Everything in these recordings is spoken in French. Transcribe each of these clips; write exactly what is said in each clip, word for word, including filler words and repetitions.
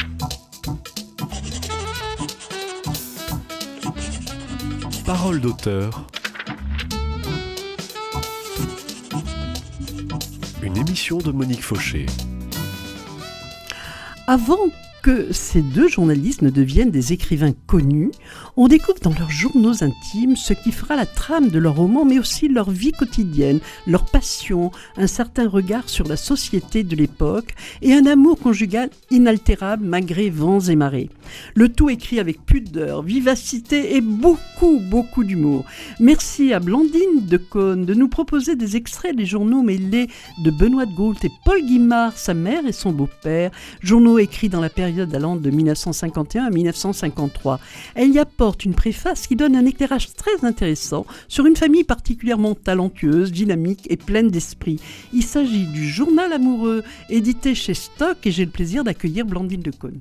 Parole d'auteur. Une émission de Monique Fauché. Avant que ces deux journalistes ne deviennent des écrivains connus, on découvre dans leurs journaux intimes ce qui fera la trame de leur roman, mais aussi leur vie quotidienne, leur passion, un certain regard sur la société de l'époque et un amour conjugal inaltérable malgré vents et marées. Le tout écrit avec pudeur, vivacité et beaucoup, beaucoup d'humour. Merci à Blandine Decaune de nous proposer des extraits des journaux mêlés de Benoît de Groult et Paul Guimard, sa mère et son beau-père, journaux écrits dans la période allant de dix-neuf cent cinquante et un à dix-neuf cent cinquante-trois. Elle y apporte une préface qui donne un éclairage très intéressant sur une famille particulièrement talentueuse, dynamique et pleine d'esprit. Il s'agit du Journal amoureux, édité chez Stock, et j'ai le plaisir d'accueillir Blandine Decaune.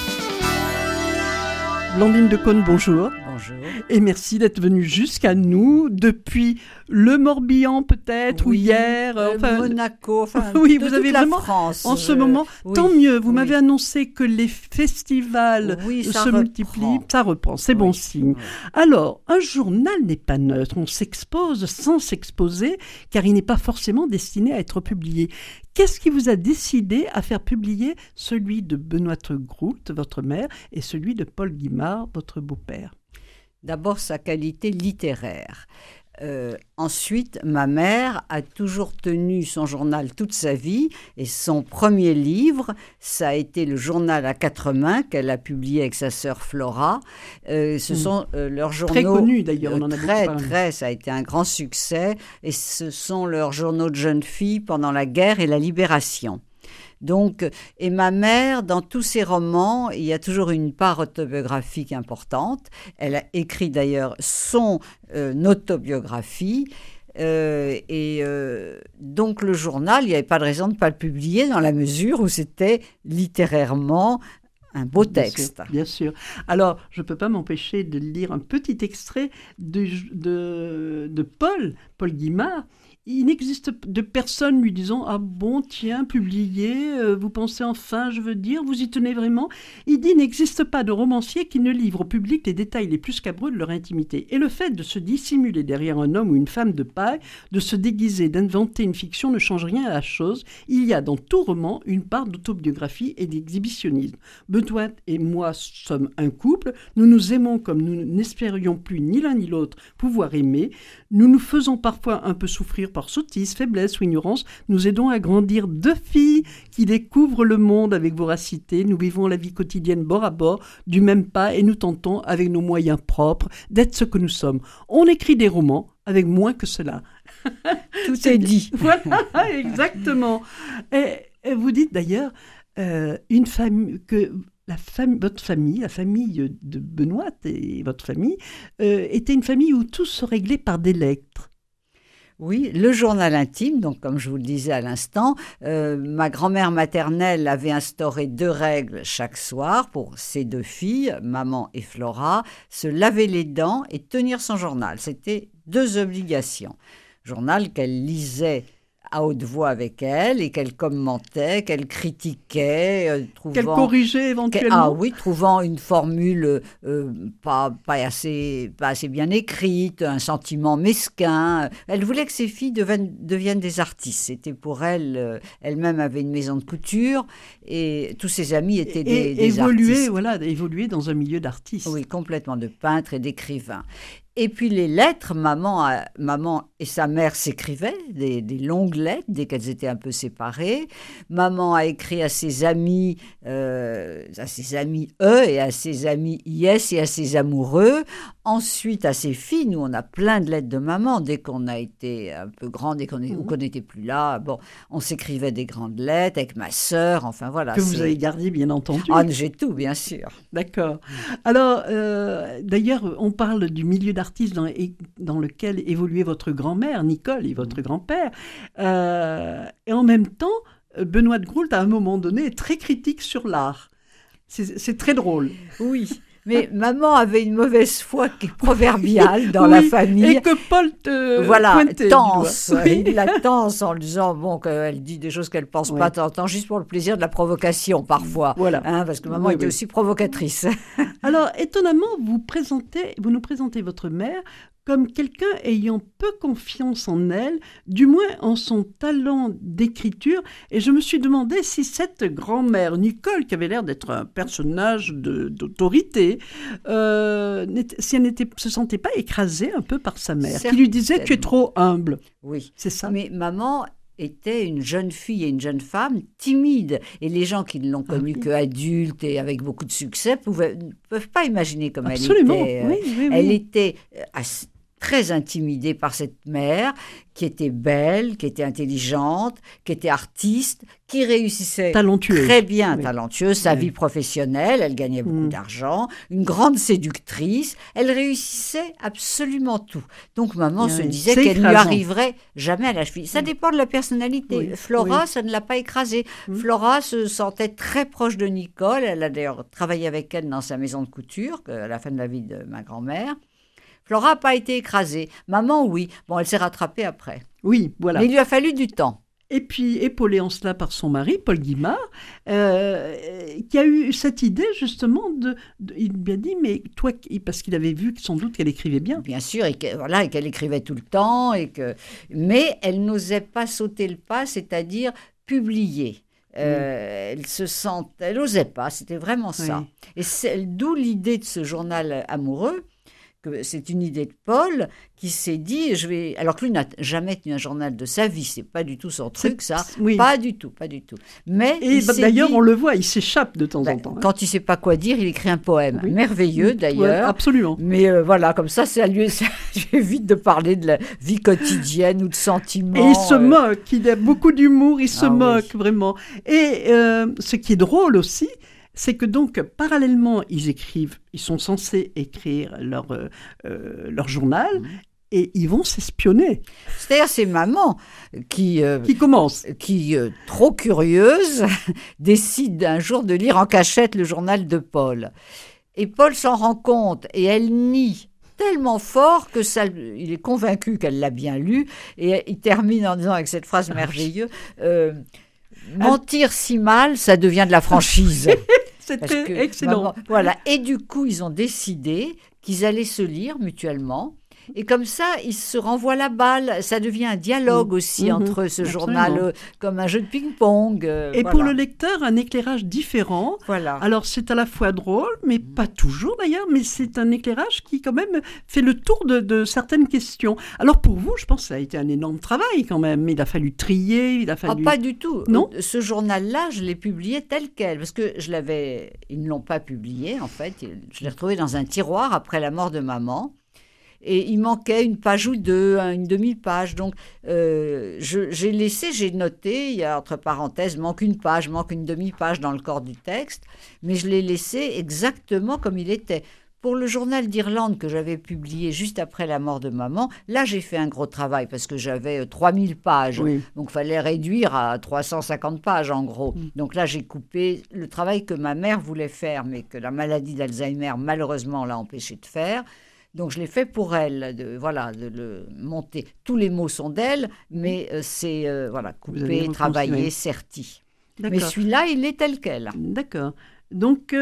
Blandine Decaune, bonjour. Bonjour. Et merci d'être venue jusqu'à nous depuis le Morbihan peut-être, oui, ou hier. Euh, enfin, Monaco, enfin oui, de vous toute avez la vraiment, France. en ce euh, moment, oui, tant mieux. Vous oui. m'avez annoncé que les festivals Oui, ça se reprend. multiplient. Ça reprend, c'est Oui, bon signe. oui. Alors, un journal n'est pas neutre. On s'expose sans s'exposer, car il n'est pas forcément destiné à être publié. Qu'est-ce qui vous a décidé à faire publier celui de Benoît de Groult, votre mère, et celui de Paul Guimard, votre beau-père ? D'abord, sa qualité littéraire. Euh, ensuite, ma mère a toujours tenu son journal toute sa vie et son premier livre, ça a été le journal à quatre mains qu'elle a publié avec sa sœur Flora. Euh, ce mmh. sont euh, leurs journaux... Très connus d'ailleurs, euh, on en a très, beaucoup parlé. Très, ça a été un grand succès et ce sont leurs journaux de jeunes filles pendant la guerre et la libération. Donc, et ma mère, dans tous ses romans, il y a toujours une part autobiographique importante. Elle a écrit d'ailleurs son euh, autobiographie. Euh, et euh, donc, le journal, il n'y avait pas de raison de ne pas le publier dans la mesure où c'était littérairement un beau texte. Bien sûr, bien sûr. Alors, je ne peux pas m'empêcher de lire un petit extrait de, de, de Paul, Paul Guimard. Il n'existe de personne lui disant « Ah bon, tiens, publié, euh, vous pensez enfin, je veux dire, vous y tenez vraiment ?» Il dit « Il n'existe pas de romancier qui ne livre au public les détails les plus scabreux de leur intimité. » Et le fait de se dissimuler derrière un homme ou une femme de paille, de se déguiser, d'inventer une fiction ne change rien à la chose. Il y a dans tout roman une part d'autobiographie et d'exhibitionnisme. Benoît et moi sommes un couple, nous nous aimons comme nous n'espérions plus ni l'un ni l'autre pouvoir aimer. Nous nous faisons parfois un peu souffrir par sottise, faiblesse ou ignorance. Nous aidons à grandir deux filles qui découvrent le monde avec voracité. Nous vivons la vie quotidienne bord à bord, du même pas, et nous tentons, avec nos moyens propres, d'être ce que nous sommes. On écrit des romans avec moins que cela. Tout est dit. Voilà, exactement. Et, et vous dites d'ailleurs euh, une famille que... La fam- votre famille, la famille de Benoît et votre famille, euh, était une famille où tout se réglait par des lettres. Oui, le journal intime, donc comme je vous le disais à l'instant, euh, ma grand-mère maternelle avait instauré deux règles chaque soir pour ses deux filles, maman et Flora, se laver les dents et tenir son journal. C'était deux obligations. Journal qu'elle lisait à haute voix avec elle et qu'elle commentait, qu'elle critiquait, euh, trouvant... Qu'elle corrigeait éventuellement. Ah oui, trouvant une formule euh, pas, pas, assez, pas assez bien écrite, un sentiment mesquin. Elle voulait que ses filles deviennent, deviennent des artistes. C'était pour elle, euh, elle-même avait une maison de couture et tous ses amis étaient des, et, des évoluer, artistes. Voilà, évoluer dans un milieu d'artistes. Oui, complètement, de peintres et d'écrivains. Et puis les lettres, maman, a, maman et sa mère s'écrivaient, des, des longues lettres dès qu'elles étaient un peu séparées. Maman a écrit à ses amis, euh, à ses amis E et à ses amis I S et à ses amoureux. Ensuite, à ses filles, nous, on a plein de lettres de maman. Dès qu'on a été un peu grand, dès qu'on n'était plus là, bon, on s'écrivait des grandes lettres avec ma sœur, enfin voilà. Que c'est... vous avez gardé, bien entendu. Ah, j'ai tout, bien sûr. D'accord. Alors, euh, d'ailleurs, on parle du milieu d'artistes dans, dans lequel évoluait votre grand-mère, Nicole, et votre grand-père. Euh, et en même temps, Benoît de Groult, à un moment donné, est très critique sur l'art. C'est, c'est très drôle. Oui. Mais maman avait une mauvaise foi qui est proverbiale dans Oui, la famille. Et que Paul te Voilà, pointait du tense. doigt. Oui. Il la tense en lui disant bon, qu'elle dit des choses qu'elle ne pense Ouais. pas tant, tant, juste pour le plaisir de la provocation parfois. Voilà. Hein, parce que maman Oui, était oui. aussi provocatrice. Alors, étonnamment, vous, présentez, vous nous présentez votre mère comme quelqu'un ayant peu confiance en elle, du moins en son talent d'écriture. Et je me suis demandé si cette grand-mère, Nicole, qui avait l'air d'être un personnage de- d'autorité, euh, n'était- si elle ne se sentait pas écrasée un peu par sa mère, qui lui disait « tu es trop humble Oui. ». C'est ça. Mais maman était une jeune fille et une jeune femme timide. Et les gens qui ne l'ont Ah connue oui. qu'adulte et avec beaucoup de succès pouvaient- ne peuvent pas imaginer comme Absolument, elle était. euh, oui, oui, Elle oui. était euh, assez- très intimidée par cette mère qui était belle, qui était intelligente, qui était artiste, qui réussissait Talentueuse. très bien, Oui. talentueuse, sa Oui. vie professionnelle, elle gagnait beaucoup Mm. d'argent, une grande séductrice, elle réussissait absolument tout. Donc maman Ah se oui. disait C'est qu'elle ne lui écrasant. arriverait jamais à la cheville. Ça Oui. dépend de la personnalité. Oui. Flora, Oui. ça ne l'a pas écrasée. Mm. Flora se sentait très proche de Nicole, elle a d'ailleurs travaillé avec elle dans sa maison de couture que- à la fin de la vie de ma grand-mère. Flora n'a pas été écrasée. Maman, oui. Bon, elle s'est rattrapée après. Oui, voilà. Mais il lui a fallu du temps. Et puis, épaulée en cela par son mari, Paul Guimard, euh, qui a eu cette idée justement de, de- il lui a dit, mais toi, qui- parce qu'il avait vu sans doute qu'elle écrivait bien. Bien sûr, et que- voilà, et qu'elle écrivait tout le temps, et que... mais elle n'osait pas sauter le pas, c'est-à-dire publier. Euh, Elle se sent, elle n'osait pas, c'était vraiment ça. Oui. Et c'est d'où l'idée de ce journal amoureux, que c'est une idée de Paul qui s'est dit, je vais, alors que lui n'a jamais tenu un journal de sa vie, c'est pas du tout son truc, ça, oui. pas du tout, pas du tout. Mais Et il bah, s'est d'ailleurs, dit- on le voit, il s'échappe de temps ben, en temps. hein. quand il sait pas quoi dire, il écrit un poème Oui. merveilleux Ouais, d'ailleurs. absolument. Mais euh, voilà, comme ça, ça lui ça lui évite de parler de la vie quotidienne ou de sentiments. Et il se euh. moque, il a beaucoup d'humour, il se Ah oui. moque vraiment. Et euh, ce qui est drôle aussi, c'est que donc, parallèlement, ils écrivent, ils sont censés écrire leur, euh, euh, leur journal, Mmh. et ils vont s'espionner. C'est-à-dire, c'est maman qui, euh, Qui commence. qui euh, trop curieuse, décide un jour de lire en cachette le journal de Paul. Et Paul s'en rend compte et elle nie tellement fort que ça, il est convaincu qu'elle l'a bien lu. Et il termine en disant avec cette phrase merveilleuse euh, mentir si mal, ça devient de la franchise. Parce C'était que excellent. maman- voilà. Et du coup, ils ont décidé qu'ils allaient se lire mutuellement. Et comme ça, ils se renvoient la balle. Ça devient un dialogue Mmh. aussi Mmh. entre ce Absolument. journal, euh, comme un jeu de ping-pong. euh, Et voilà. pour le lecteur, un éclairage différent. Voilà. Alors, c'est à la fois drôle, mais pas toujours d'ailleurs, mais c'est un éclairage qui, quand même, fait le tour de, de certaines questions. Alors, pour vous, je pense que ça a été un énorme travail, quand même. Il a fallu trier, il a Ah, fallu... pas du tout. Non. Euh, Ce journal-là, je l'ai publié tel quel, parce que je l'avais. Ils ne l'ont pas publié, en fait. Je l'ai retrouvé dans un tiroir après la mort de maman. Et il manquait une page ou deux, hein, une demi-page. Donc, euh, je- j'ai laissé, j'ai noté, il y a entre parenthèses, manque une page, manque une demi-page dans le corps du texte, mais je l'ai laissé exactement comme il était. Pour le journal d'Irlande que j'avais publié juste après la mort de maman, là, j'ai fait un gros travail parce que j'avais euh, trois mille pages. Oui. Donc, il fallait réduire à trois cent cinquante pages, en gros. Mm. Donc là, j'ai coupé le travail que ma mère voulait faire, mais que la maladie d'Alzheimer, malheureusement, l'a empêché de faire. Donc, je l'ai fait pour elle, de, voilà, de le monter. Tous les mots sont d'elle, mais euh, c'est, euh, voilà, Vous avez coupé, reconstruit. travaillé, serti. Mais D'accord. celui-là, il est tel quel. D'accord. Donc,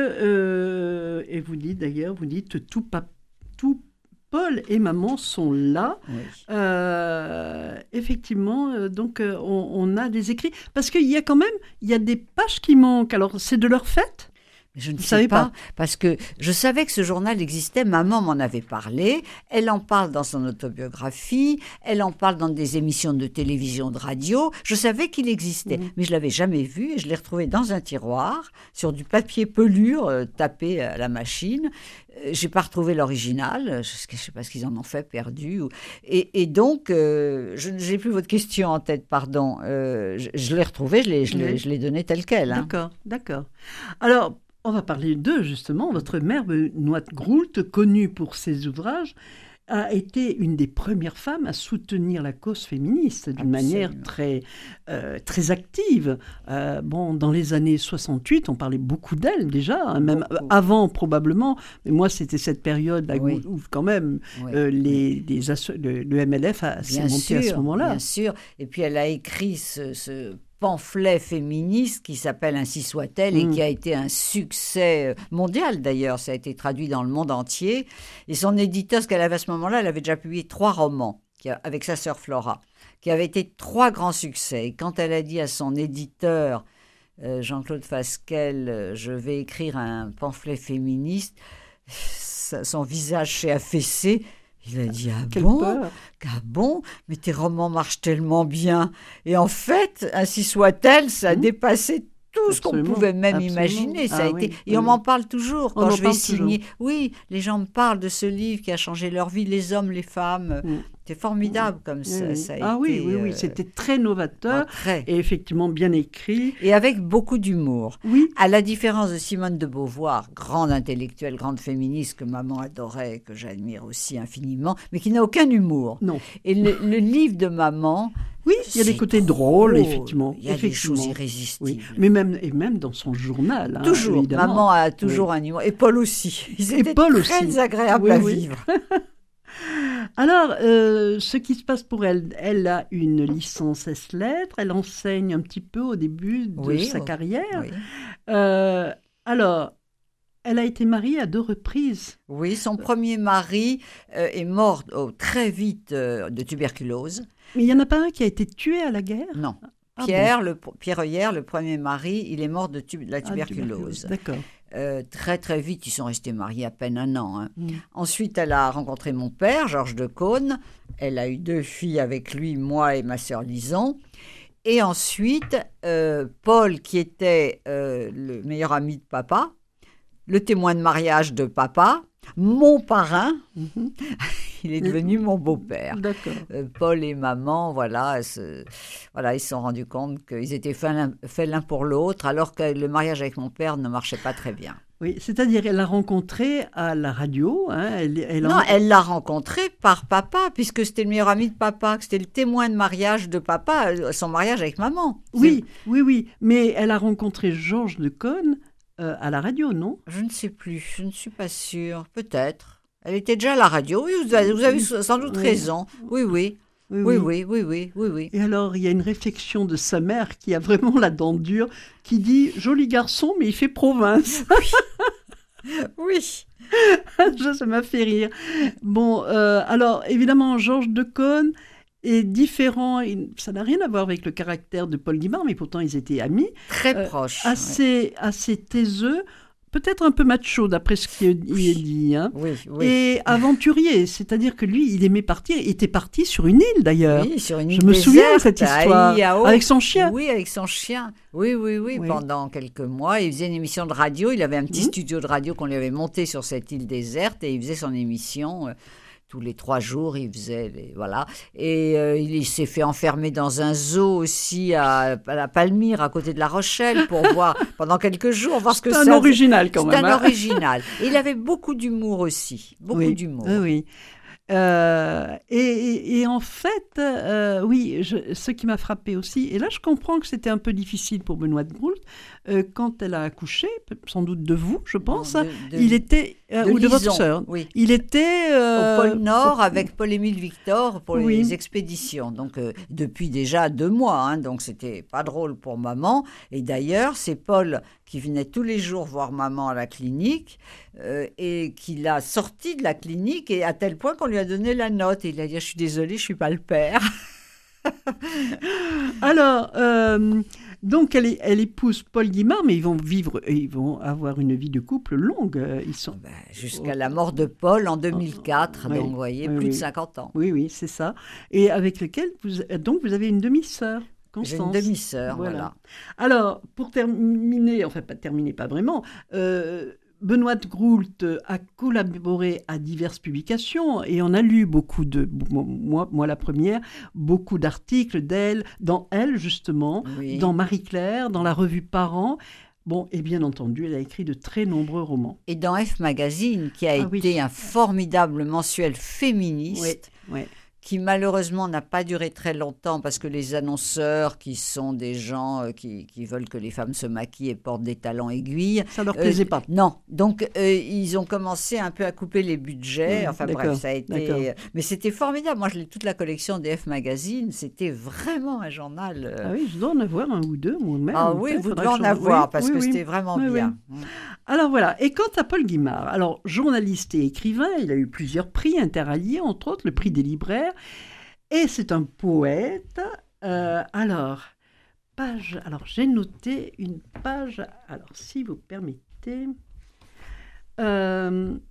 euh, et vous dites d'ailleurs, vous dites tout, pa- tout Paul et maman sont là. Oui. Euh, effectivement, euh, donc euh, on, on a des écrits. Parce qu'il y a quand même, il y a des pages qui manquent. Alors, c'est de leur fait? Je ne Vous sais savez pas, pas parce que je savais que ce journal existait, maman m'en avait parlé, elle en parle dans son autobiographie, elle en parle dans des émissions de télévision, de radio, je savais qu'il existait, Mhm. mais je l'avais jamais vu et je l'ai retrouvé dans un tiroir, sur du papier pelure euh, tapé à la machine. Euh, j'ai pas retrouvé l'original, je ne sais pas ce qu'ils en ont fait, perdu. Ou... Et, et donc, euh, je n'ai plus votre question en tête, pardon, Euh, je, je l'ai retrouvé, je l'ai, je l'ai, Oui. je l'ai donné tel quel. Hein. D'accord, d'accord. Alors, on va parler d'eux, justement. Votre mère, Benoît Groult, connue pour ses ouvrages. a été une des premières femmes à soutenir la cause féministe d'une Absolument. manière très, euh, très active. Euh, bon, dans les années soixante-huit, on parlait beaucoup d'elle déjà, hein, même Beaucoup. avant probablement. Mais moi, c'était cette période là Oui. où, où quand même Oui. euh, les, les asso- le, le M L F a, s'est Bien monté sûr, à ce moment-là. bien sûr. Et puis elle a écrit ce, ce pamphlet féministe qui s'appelle Ainsi soit-elle et Mm. qui a été un succès mondial d'ailleurs. Ça a été traduit dans le monde entier. Et son éditeur, ce qu'elle avait à ce moment-là, elle avait déjà publié trois romans qui a- avec sa sœur Flora, qui avaient été trois grands succès. Et quand elle a dit à son éditeur, euh, Jean-Claude Fasquelle, euh, je vais écrire un pamphlet féministe, ça- son visage s'est affaissé. Il a dit, ah Quelle bon, peur. ah bon, mais tes romans marchent tellement bien. Et en fait, Ainsi soit-elle, ça a Mmh. dépassé tout ce qu'on Absolument, pouvait même absolument. imaginer. Ça Ah a oui, été... Et oui, on oui. m'en parle toujours On quand en je vais parle signer. Oui, les gens me parlent de ce livre qui a changé leur vie, les hommes, les femmes. Mm. C'est formidable comme Oui, ça, oui. ça a Ah été. oui, oui, oui, euh, c'était très novateur très. et effectivement bien écrit. Et avec beaucoup d'humour. Oui, À la différence de Simone de Beauvoir, grande intellectuelle, grande féministe que maman adorait, que j'admire aussi infiniment, mais qui n'a aucun humour. non. Et le, le livre de maman, Oui, il y a des c'est côtés drôle. drôles, effectivement. Il y a effectivement. des choses Oui, irrésistibles. mais même, et même dans son journal. hein, Toujours, évidemment. maman a toujours un humour. Et Paul aussi. Ils Et étaient Paul très aussi. agréables Oui, à oui. vivre. Alors, euh, ce qui se passe pour elle, elle a une licence ès-lettres, elle enseigne un petit peu au début de Oui, sa oh, carrière. Oui. Euh, alors, elle a été mariée à deux reprises. Oui, son premier mari euh, est mort oh, très vite euh, de tuberculose. Mais il n'y en a pas un qui a été tué à la guerre? Non. Ah Pierre, le, Pierre Heuillère, le premier mari, il est mort de, tu- de la Ah, tuberculose. D'accord. Euh, très très vite, ils sont restés mariés à peine un an. hein. Mm. Ensuite, elle a rencontré mon père, Georges de Caunes. Elle a eu deux filles avec lui, moi et ma sœur Lison. Et ensuite, euh, Paul, qui était euh, le meilleur ami de papa, le témoin de mariage de papa, mon parrain, Mhm. il est devenu mon beau-père. D'accord. Euh, Paul et maman, voilà, se, voilà, ils se sont rendus compte qu'ils étaient faits l'un, faits l'un pour l'autre, alors que le mariage avec mon père ne marchait pas très bien. Oui, c'est-à-dire elle l'a rencontré à la radio. Hein, elle, elle Non, en- elle l'a rencontré par papa, puisque c'était le meilleur ami de papa, que c'était le témoin de mariage de papa, euh, son mariage avec maman. Oui, oui, oui. Mais elle a rencontré Georges de Caunes euh, à la radio, non? C'est- Je ne sais plus, je ne suis pas sûre, peut-être. Elle était déjà à la radio, oui, vous avez, vous avez sans doute Oui. raison. Oui, oui, oui, oui, oui, oui, oui, oui. Et alors, il y a une réflexion de sa mère qui a vraiment la dent dure, qui dit « Joli garçon, mais il fait province ». Oui. Ça, ça m'a fait rire. Bon, euh, alors, évidemment, Georges de Caunes est différent. Il- ça n'a rien à voir avec le caractère de Paul Guimard, mais pourtant, ils étaient amis. Très Euh, proche. ouais. Assez, assez taiseux, peut-être un peu macho, d'après ce qui est il est dit. Hein. Oui, oui. Et aventurier, c'est-à-dire que lui, il aimait partir, il était parti sur une île d'ailleurs. Oui, sur une Je île me souviens de déserte, cette à histoire, Iao. avec son chien. Oui, avec son chien. Oui, oui, oui, Oui. pendant quelques mois. Il faisait une émission de radio. Il avait un petit Mhm. studio de radio qu'on lui avait monté sur cette île déserte et il faisait son émission. euh, tous les trois jours, il faisait, les- voilà. Et euh, il, il s'est fait enfermer dans un zoo aussi à, à la Palmyre, à côté de La Rochelle, pour voir pendant quelques jours, voir ce que C'est ça... un original quand C'est même. un hein. original. Et il avait beaucoup d'humour aussi, beaucoup Oui, d'humour. oui, oui. Euh, et, et- et en fait, euh, oui, je- ce qui m'a frappé aussi, et là je comprends que c'était un peu difficile pour Benoît de Groult, euh, quand elle a accouché, sans doute de vous, je pense, Non, de- de- il était, euh, de ou de votre Lison, sœur, oui. il était... euh, Au pôle Nord avec Paul-Émile Victor pour Oui. les expéditions. Donc, euh, depuis déjà deux mois. hein, donc, c'était pas drôle pour maman. Et d'ailleurs, c'est Paul qui venait tous les jours voir maman à la clinique euh, et qui l'a sorti de la clinique et à tel point qu'on lui a donné la note. Et il a dit, je suis désolée, je suis pas le père. Alors, euh, donc elle, est- elle épouse Paul Guimard, mais ils vont vivre, ils vont avoir une vie de couple longue. euh, Ils sont... Ben, jusqu'à la mort de Paul en deux mille quatre. Oui, donc, vous voyez, oui, plus de oui. cinquante ans. Oui, oui, c'est ça. Et avec lequel vous, donc vous avez une demi-sœur, J'ai Constance. une demi-sœur, Voilà. voilà. Alors, pour terminer, enfin pas terminer, pas vraiment, euh, Benoît de Groult a collaboré à diverses publications et on a lu beaucoup de, moi, moi la première, beaucoup d'articles d'elle, dans Elle justement, Oui. dans Marie-Claire, dans la revue Parents. Bon, et bien entendu, elle a écrit de très nombreux romans. Et dans F Magazine, qui a Ah été oui. un formidable mensuel féministe, Oui, oui. qui malheureusement n'a pas duré très longtemps parce que les annonceurs, qui sont des gens euh, qui, qui veulent que les femmes se maquillent et portent des talons aiguilles, Ça leur euh, plaisait pas. non, donc euh, ils ont commencé un peu à couper les budgets. Mmh, enfin d'accord, bref, ça a d'accord. été. Mais c'était formidable. Moi, je lis toute la collection des F Magazine. C'était vraiment un journal. euh, Ah oui, je dois en avoir un ou deux, moi-même. Ah en oui, fait, vous faudrait devez que en je- avoir oui, parce oui, que oui. c'était vraiment Oui, bien. Mmh. Alors voilà, et quant à Paul Guimard, alors journaliste et écrivain, il a eu plusieurs prix interalliés, entre autres le prix des libraires, et c'est un poète. Euh, alors, page, alors j'ai noté une page, alors si vous permettez, euh,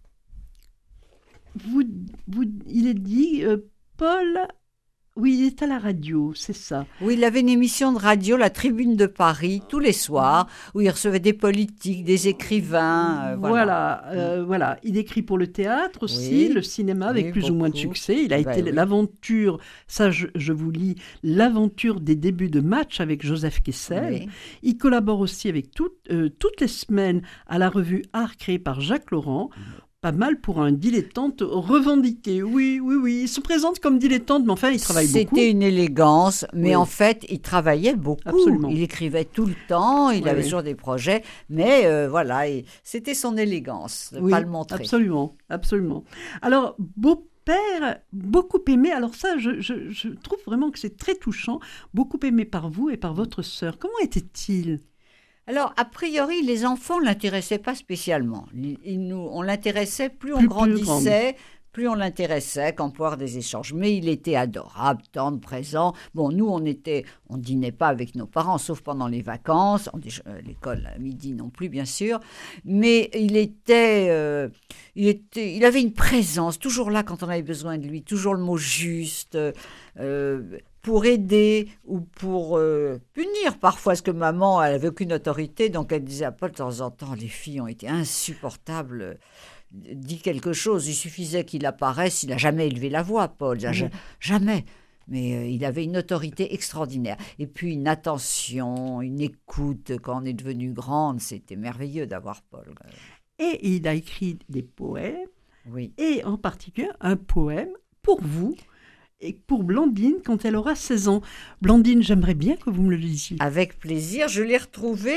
vous, vous, il est dit, euh, Paul, oui, il est à la radio, c'est ça. Oui, il avait une émission de radio, La Tribune de Paris, tous les soirs, où il recevait des politiques, des écrivains. euh, voilà. Voilà, euh, voilà. Il écrit pour le théâtre aussi, Oui, le cinéma avec oui, plus ou moins de beaucoup. succès. Il a Ben été oui. l'aventure, ça je, je vous lis, l'aventure des débuts de match avec Joseph Kessel. Oui. Il collabore aussi avec tout- euh, toutes les semaines à la revue Art créée par Jacques Laurent. Pas mal pour un dilettante revendiqué. Oui, oui, oui. Il se présente comme dilettante, mais enfin, il travaille beaucoup. C'était une élégance, mais Oui. en fait, il travaillait beaucoup. Absolument. Il écrivait tout le temps, il Oui, avait oui. toujours des projets, mais euh, voilà, et c'était son élégance de ne Oui, pas le montrer. absolument, absolument. Alors, beau-père, beaucoup aimé, alors ça, je, je- je trouve vraiment que c'est très touchant, beaucoup aimé par vous et par votre sœur. Comment était-il? Alors, a priori, les enfants ne l'intéressaient pas spécialement. Il- il nous, on l'intéressait, plus on Plus- plus grandissait, plus on l'intéressait qu'en pouvoir des échanges. Mais il était adorable, tendre, présent. Bon, nous, on était, on dînait pas avec nos parents, sauf pendant les vacances. On déje- euh, l'école à midi non plus, bien sûr. Mais il était, euh, il était, il avait une présence, toujours là quand on avait besoin de lui, toujours le mot juste. euh, pour aider ou pour euh, punir parfois, parce que maman, elle n'avait aucune autorité, donc elle disait à Paul de temps en temps, les filles ont été insupportables, euh, dis quelque chose, il suffisait qu'il apparaisse, il n'a jamais élevé la voix, Paul, il a ja- Mhm. jamais, mais euh, il avait une autorité extraordinaire, et puis une attention, une écoute, quand on est devenu grande, c'était merveilleux d'avoir Paul. Et il a écrit des poèmes, Oui. et en particulier un poème pour vous et pour Blandine quand elle aura seize ans. Blandine, j'aimerais bien que vous me le lisiez. Avec plaisir, je l'ai retrouvé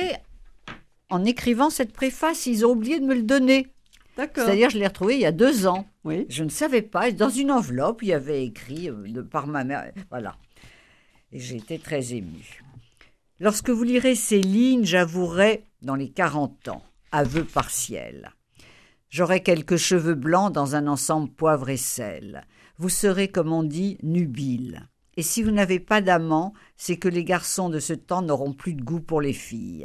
en écrivant cette préface, ils ont oublié de me le donner. D'accord. C'est-à-dire, je l'ai retrouvé il y a deux ans. Oui. Je ne savais pas. Dans une enveloppe, il y avait écrit euh, de, par ma mère. Voilà. Et j'ai été très émue. Lorsque vous lirez ces lignes, j'avouerai dans les quarante ans, aveu partiel. J'aurai quelques cheveux blancs dans un ensemble poivre et sel. Vous serez, comme on dit, nubile. Et si vous n'avez pas d'amant, c'est que les garçons de ce temps n'auront plus de goût pour les filles.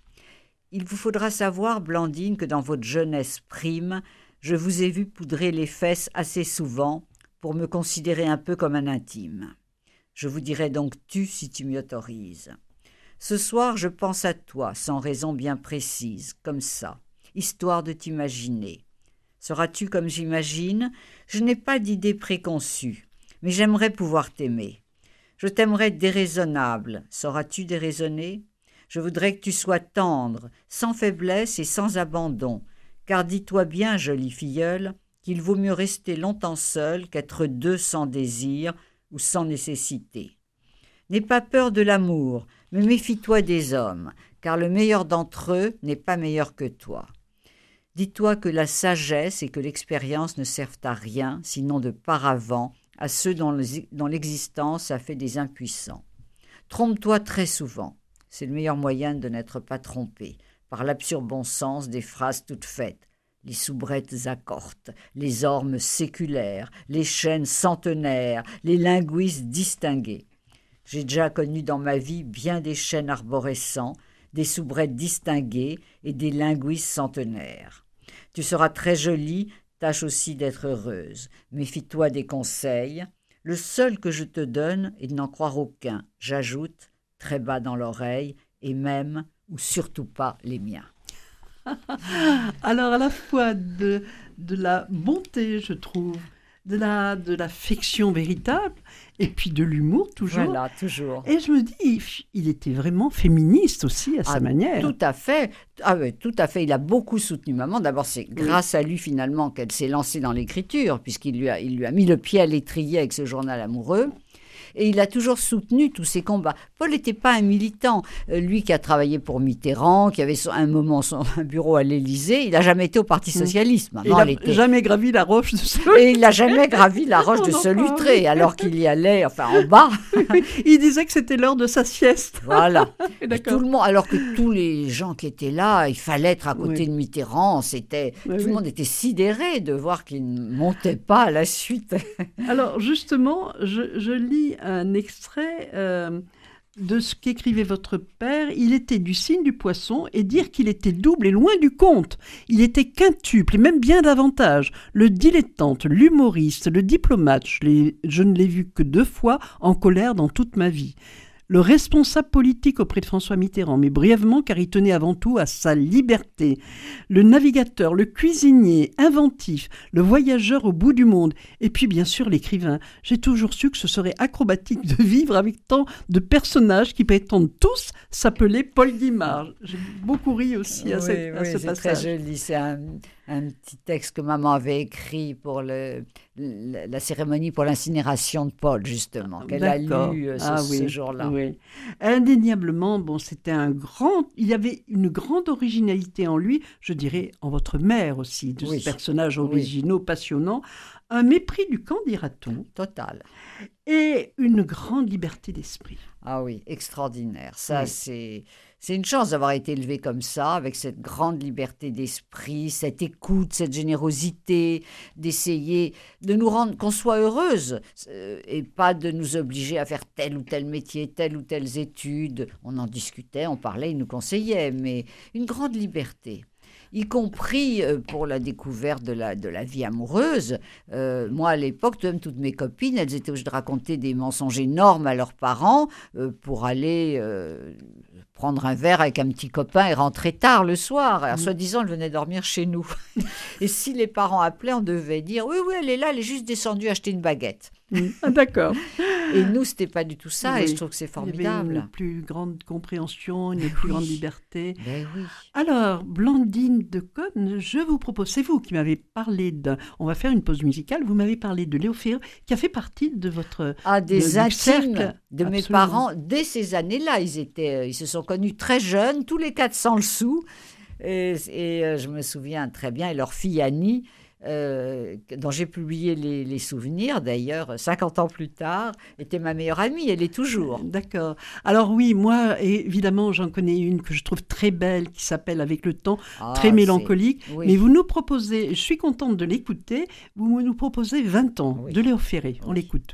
Il vous faudra savoir, Blandine, que dans votre jeunesse prime, je vous ai vu poudrer les fesses assez souvent pour me considérer un peu comme un intime. Je vous dirai donc tu si tu m'y autorises. Ce soir, je pense à toi, sans raison bien précise, comme ça, histoire de t'imaginer. Seras-tu comme j'imagine? Je n'ai pas d'idée préconçue, mais j'aimerais pouvoir t'aimer. Je t'aimerais déraisonnable. Sauras-tu déraisonner? Je voudrais que tu sois tendre, sans faiblesse et sans abandon, car dis-toi bien, jolie filleule, qu'il vaut mieux rester longtemps seul qu'être deux sans désir ou sans nécessité. N'aie pas peur de l'amour, mais méfie-toi des hommes, car le meilleur d'entre eux n'est pas meilleur que toi. Dis-toi que la sagesse et que l'expérience ne servent à rien, sinon de paravent, à ceux dont l'existence a fait des impuissants. Trompe-toi très souvent. C'est le meilleur moyen de n'être pas trompé, par l'absurde bon sens des phrases toutes faites. Les soubrettes accortes, les ormes séculaires, les chênes centenaires, les linguistes distingués. J'ai déjà connu dans ma vie bien des chênes arborescents, des soubrettes distinguées et des linguistes centenaires. Tu seras très jolie, tâche aussi d'être heureuse. Méfie-toi des conseils. Le seul que je te donne est de n'en croire aucun. J'ajoute, très bas dans l'oreille, et même, ou surtout pas, les miens. Alors, à la fois de, de la bonté, je trouve, de la, de l'affection véritable, et puis de l'humour toujours. Voilà, toujours. Et je me dis, il était vraiment féministe aussi à Ah, sa manière. Tout à fait. Ah oui, tout à fait. Il a beaucoup soutenu maman. D'abord, c'est grâce à lui finalement qu'elle s'est lancée dans l'écriture, puisqu'il lui a, il lui a mis le pied à l'étrier avec ce journal amoureux. Et il a toujours soutenu tous ces combats. Paul n'était pas un militant. Euh, lui qui a travaillé pour Mitterrand, qui avait son, un moment son un bureau à l'Élysée, il n'a jamais été au Parti socialiste. Il n'a était... jamais gravi la roche de Solutré. Et il n'a jamais gravi la roche de Solutré, alors qu'il y allait, enfin en bas. Il disait que c'était l'heure de sa sieste. Voilà. Tout le monde, alors que tous les gens qui étaient là, il fallait être à côté oui. de Mitterrand. C'était, oui, tout oui. le monde était sidéré de voir qu'il ne montait pas à la suite. Alors justement, je, je lis un extrait euh, de ce qu'écrivait votre père. Il était du signe du poisson, et dire qu'il était double est loin du compte. Il était quintuple, et même bien davantage. Le dilettante, l'humoriste, le diplomate, je, l'ai, je ne l'ai vu que deux fois en colère dans toute ma vie. Le responsable politique auprès de François Mitterrand, mais brièvement car il tenait avant tout à sa liberté. Le navigateur, le cuisinier, inventif, le voyageur au bout du monde, et puis bien sûr l'écrivain. J'ai toujours su que ce serait acrobatique de vivre avec tant de personnages qui prétendent tous s'appeler Paul Guimard. J'ai beaucoup ri aussi à, oui, cette, à oui, ce c'est passage. C'est très joli, c'est un, un petit texte que maman avait écrit pour le, le, la cérémonie pour l'incinération de Paul, justement, qu'elle D'accord. a lu euh, ce, ah, oui, ce jour-là. Oui. Indéniablement, bon, c'était un grand... Il y avait une grande originalité en lui, je dirais en votre mère aussi, de oui. ce personnage originaux, oui. passionnant. Un mépris du camp, dira-t-on. Total. Et une grande liberté d'esprit. Ah oui, extraordinaire. Ça, oui. c'est... C'est une chance d'avoir été élevée comme ça, avec cette grande liberté d'esprit, cette écoute, cette générosité, d'essayer de nous rendre, qu'on soit heureuse, euh, et pas de nous obliger à faire tel ou tel métier, telle ou telle étude. On en discutait, on parlait, il nous conseillait, mais une grande liberté. Y compris pour la découverte de la, de la vie amoureuse. Euh, moi, à l'époque, même toutes mes copines, elles étaient obligées de raconter des mensonges énormes à leurs parents euh, pour aller euh, prendre un verre avec un petit copain et rentrer tard le soir. Alors, mmh. soi-disant, elles venaient dormir chez nous. Et si les parents appelaient, on devait dire « Oui, oui, elle est là, elle est juste descendue acheter une baguette. » Ah, d'accord. Et nous, c'était pas du tout ça, oui. et je trouve que c'est formidable. Il y avait une plus grande compréhension, une plus oui. grande liberté. Ben oui. Alors, Blandine de Cône, je vous propose, c'est vous qui m'avez parlé d'un... On va faire une pause musicale, vous m'avez parlé de Léo Ferré, qui a fait partie de votre... Ah, des de, intimes cercle. de Absolument. Mes parents, dès ces années-là, ils, étaient, ils se sont connus très jeunes, tous les quatre sans le sou, et, et euh, je me souviens très bien, et leur fille Annie, Euh, dont j'ai publié les, les souvenirs, d'ailleurs, cinquante ans plus tard, était ma meilleure amie, elle est toujours. D'accord. Alors oui, moi, évidemment, j'en connais une que je trouve très belle, qui s'appelle Avec le temps, ah, très mélancolique, oui. mais vous nous proposez, je suis contente de l'écouter, vous nous proposez vingt ans oui. de Léo Ferré, on oui. l'écoute.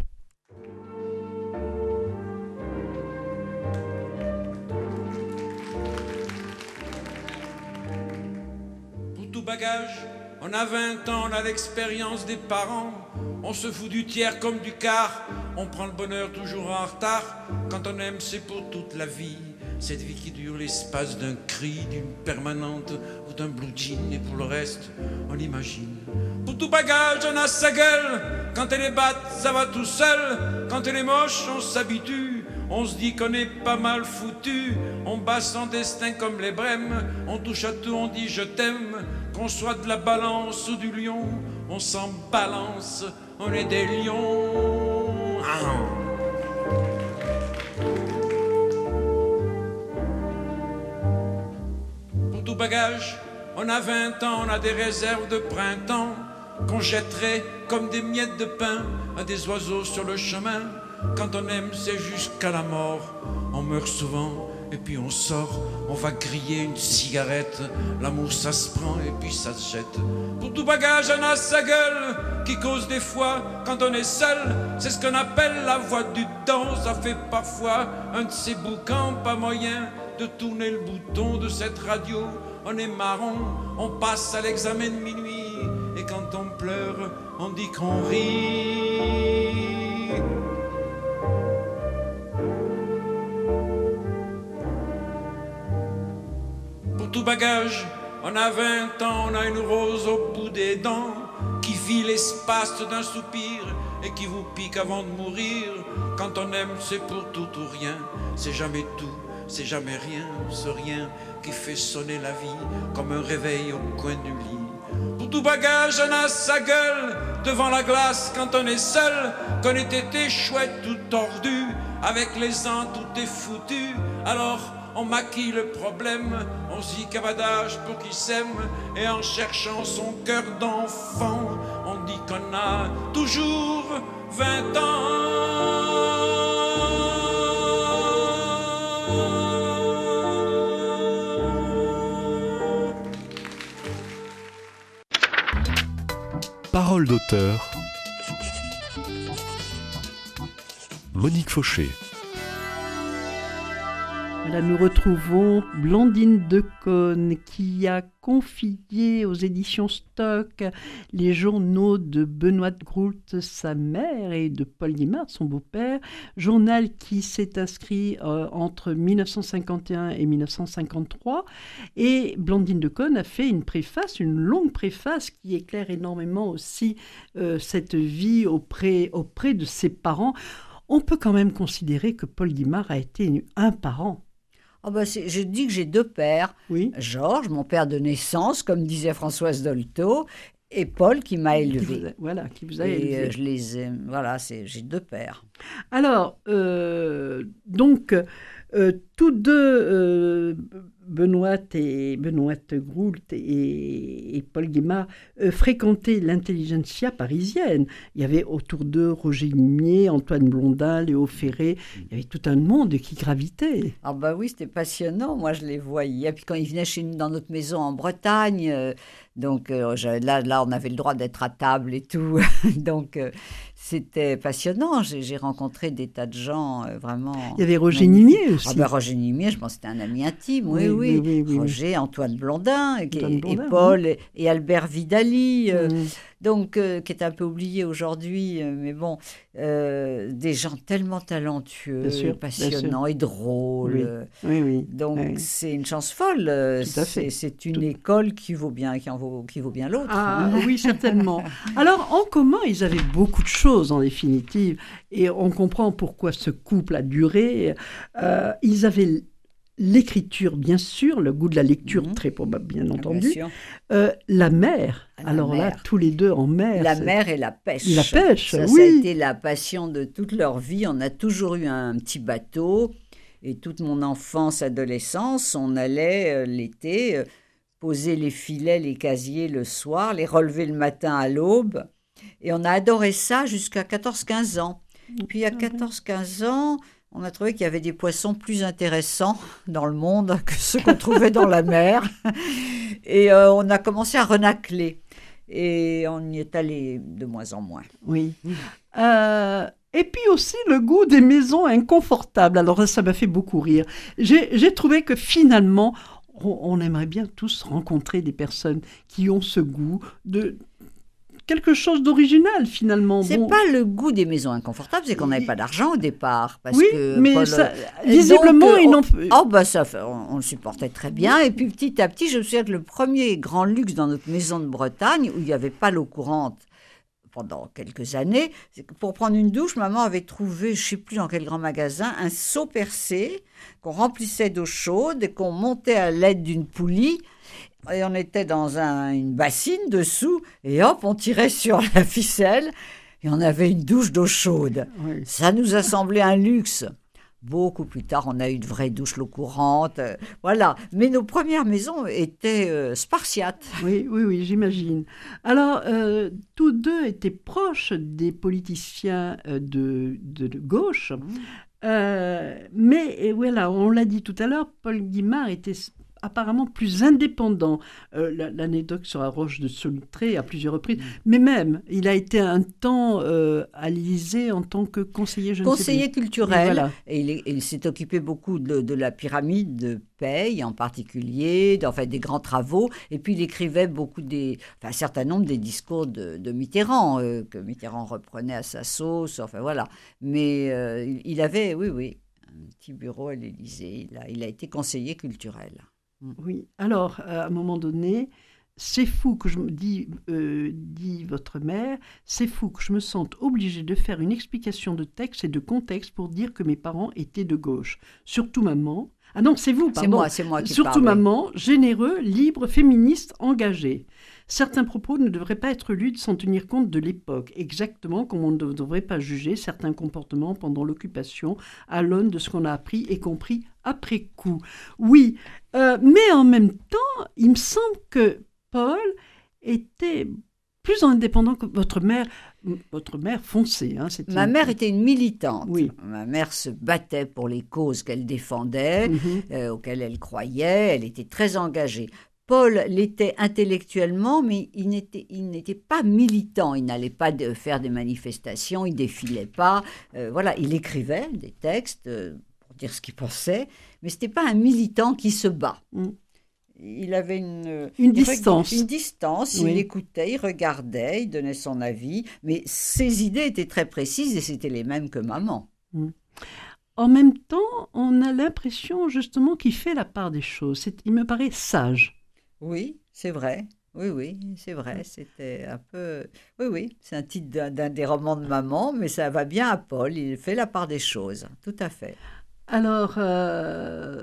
Pour tout bagage, on a vingt ans, on a l'expérience des parents. On se fout du tiers comme du quart. On prend le bonheur toujours en retard. Quand on aime, c'est pour toute la vie. Cette vie qui dure l'espace d'un cri, d'une permanente ou d'un blue jean. Et pour le reste, on imagine. Pour tout bagage, on a sa gueule. Quand elle est batte, ça va tout seul. Quand elle est moche, on s'habitue. On se dit qu'on est pas mal foutu. On bat son destin comme les brèmes. On touche à tout, on dit je t'aime. Qu'on soit de la balance ou du lion, on s'en balance, on est des lions. Ah. Pour tout bagage, on a vingt ans, on a des réserves de printemps qu'on jetterait comme des miettes de pain à des oiseaux sur le chemin. Quand on aime, c'est jusqu'à la mort. On meurt souvent et puis on sort. On va griller une cigarette. L'amour, ça se prend et puis ça se jette. Pour tout bagage, on a sa gueule qui cause des fois quand on est seul. C'est ce qu'on appelle la voix du temps. Ça fait parfois un de ces boucans. Pas moyen de tourner le bouton de cette radio. On est marron, on passe à l'examen de minuit. Et quand on pleure, on dit qu'on rit. Pour tout bagage, on a vingt ans, on a une rose au bout des dents qui vit l'espace d'un soupir et qui vous pique avant de mourir. Quand on aime, c'est pour tout ou rien, c'est jamais tout, c'est jamais rien, ce rien qui fait sonner la vie comme un réveil au coin du lit. Pour tout bagage, on a sa gueule devant la glace quand on est seul, qu'on ait été chouette tout tordu, avec les ans tout est foutu. Alors on maquille le problème, on s'y cavadage pour qu'il s'aime, et en cherchant son cœur d'enfant, on dit qu'on a toujours vingt ans. Parole d'auteur. Monique Fauché. Là, nous retrouvons Blandine Decaune qui a confié aux éditions Stock les journaux de Benoît de Groult, sa mère, et de Paul Guimard, son beau-père, journal qui s'est inscrit euh, entre dix-neuf cent cinquante et un et dix-neuf cent cinquante-trois. Et Blandine Decaune a fait une préface, une longue préface qui éclaire énormément aussi euh, cette vie auprès, auprès de ses parents. On peut quand même considérer que Paul Guimard a été un parent. Oh bah c'est, je dis que j'ai deux pères. Oui. Georges, mon père de naissance, comme disait Françoise Dolto, et Paul qui m'a élevé. Qui vous a, voilà, qui vous a et élevé. Euh, je les aime. Voilà, c'est, j'ai deux pères. Alors, euh, donc, euh, tous deux, euh, Benoît et Benoît Groult et, et Paul Guimard, euh, fréquentaient l'intelligentsia parisienne. Il y avait autour d'eux Roger Limier, Antoine Blondin, Léo Ferré. Il y avait tout un monde qui gravitait. Ah bah oui, c'était passionnant. Moi, je les voyais. Et puis quand ils venaient chez nous dans notre maison en Bretagne, euh, donc euh, je, là, là, on avait le droit d'être à table et tout. donc euh, c'était passionnant. J'ai, j'ai rencontré des tas de gens euh, vraiment. Il y avait Roger magnifiques. Nimier aussi. Ah bah Roger Nimier, je pense que c'était un ami intime. Oui, oui. oui, oui, oui, Roger, oui. Antoine Blondin, et, Antoine Blondin, et Paul oui. et, et Albert Vidali. Euh, Mmh. Donc, euh, qui est un peu oublié aujourd'hui, euh, mais bon, euh, des gens tellement talentueux, Bien sûr, passionnants bien sûr. et drôles. Oui. euh, Oui, oui. Donc, oui. c'est une chance folle. euh, Tout à fait. C'est, c'est une Tout- école qui vaut bien, qui en vaut, qui vaut bien l'autre. Ah hein. oui, certainement. Alors, en commun, ils avaient beaucoup de choses, en définitive, et on comprend pourquoi ce couple a duré. Euh, ils avaient l'écriture, bien sûr, le goût de la lecture, Mhm. très probable, bien Ah, entendu. bien sûr. Euh, la mer, La alors là, mer. tous les deux en mer. La c'est- mer et la pêche. La pêche, ça, oui. ça a été la passion de toute leur vie. On a toujours eu un petit bateau. Et toute mon enfance, adolescence, on allait euh, l'été euh, poser les filets, les casiers le soir, les relever le matin à l'aube. Et on a adoré ça jusqu'à quatorze quinze ans. Puis à quatorze quinze ans, on a trouvé qu'il y avait des poissons plus intéressants dans le monde que ceux qu'on trouvait dans la mer. Et euh, on a commencé à renacler. Et on y est allé de moins en moins. Oui. Euh, et puis aussi le goût des maisons inconfortables. Alors ça m'a fait beaucoup rire. J'ai, j'ai trouvé que finalement, on, on aimerait bien tous rencontrer des personnes qui ont ce goût de quelque chose d'original finalement. C'est Bon, pas le goût des maisons inconfortables, c'est qu'on n'avait pas d'argent au départ. Parce oui, que mais Paul- ça, Et visiblement, donc, euh, ils on- n'ont... Oh bah ça, fait- on, on le supportait très bien. Et puis petit à petit, je me souviens que le premier grand luxe dans notre maison de Bretagne, où il n'y avait pas l'eau courante pendant quelques années, c'est que pour prendre une douche, maman avait trouvé, je ne sais plus dans quel grand magasin, un seau percé qu'on remplissait d'eau chaude et qu'on montait à l'aide d'une poulie. Et on était dans un- une bassine dessous, et hop, on tirait sur la ficelle, et on avait une douche d'eau chaude. Oui. Ça nous a semblé un luxe. Beaucoup plus tard, on a eu de vraies douches l'eau courante, euh, voilà. Mais nos premières maisons étaient euh, spartiates. Oui, oui, oui, j'imagine. Alors, euh, tous deux étaient proches des politiciens euh, de, de, de gauche, euh, mais et voilà, on l'a dit tout à l'heure, Paul Guimard était s- apparemment plus indépendant. Euh, la- l'anecdote sur la Roche de Solutré à plusieurs reprises, mais même, il a été un temps euh, à l'Élysée en tant que conseiller, je ne sais Conseiller plus. culturel, Et voilà. et il, est- il s'est occupé beaucoup de, de la pyramide de Paye en particulier, d'en fait, des grands travaux, et puis il écrivait beaucoup des, enfin, un certain nombre des discours de, de Mitterrand, euh, que Mitterrand reprenait à sa sauce, enfin voilà. Mais euh, il, il avait, oui, oui, un petit bureau à l'Élysée, il a, il a été conseiller culturel. Oui, alors, euh, à un moment donné, c'est fou que je me dis, euh, dit votre mère, c'est fou que je me sente obligée de faire une explication de texte et de contexte pour dire que mes parents étaient de gauche. Surtout maman. Ah non, c'est vous, pardon. C'est moi, c'est moi qui Surtout parle. maman, généreux, libre, féministe, engagé. Certains propos ne devraient pas être lus sans tenir compte de l'époque, exactement comme on ne devrait pas juger certains comportements pendant l'occupation à l'aune de ce qu'on a appris et compris après coup. Oui, euh, mais en même temps, il me semble que Paul était plus indépendant que votre mère. Votre mère foncée. Hein, c'était Ma une... mère était une militante. Oui. Ma mère se battait pour les causes qu'elle défendait, Mm-hmm. euh, auxquelles elle croyait. Elle était très engagée. Paul l'était intellectuellement, mais il n'était, il n'était pas militant. Il n'allait pas de faire des manifestations, il défilait pas. Euh, voilà, il écrivait des textes euh, pour dire ce qu'il pensait, mais c'était pas un militant qui se bat. Mm. Il avait une, Une il distance. reg- Une distance, Oui. il écoutait, il regardait, il donnait son avis, mais ses idées étaient très précises et c'était les mêmes que maman. En même temps, on a l'impression justement qu'il fait la part des choses. C'est... Il me paraît sage. Oui, c'est vrai. Oui, oui, c'est vrai. C'était un peu... Oui, oui, c'est un titre d'un, d'un des romans de maman, mais ça va bien à Paul. Il fait la part des choses, tout à fait. Alors, euh,